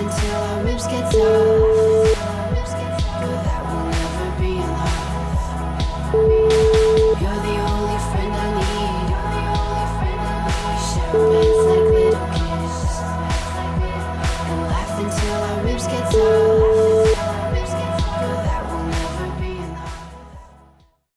until our ribs get tough. But that will never be enough. You're the only friend I need. Share beds like little kids and laugh until our ribs get tough.